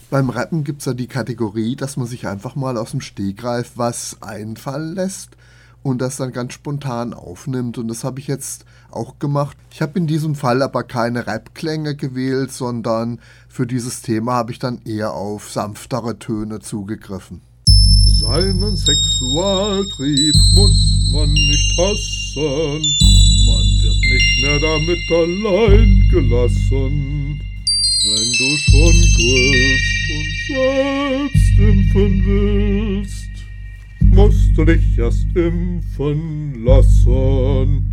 Beim Rappen gibt's ja die Kategorie, dass man sich einfach mal aus dem Stegreif was einfallen lässt und das dann ganz spontan aufnimmt. Und das habe ich jetzt auch gemacht. Ich habe in diesem Fall aber keine Rap-Klänge gewählt, sondern für dieses Thema habe ich dann eher auf sanftere Töne zugegriffen. Seinen Sexualtrieb muss man nicht hassen, man wird nicht mehr damit allein gelassen. Wenn du schon grillst und selbst impfen willst, musst du dich erst impfen lassen.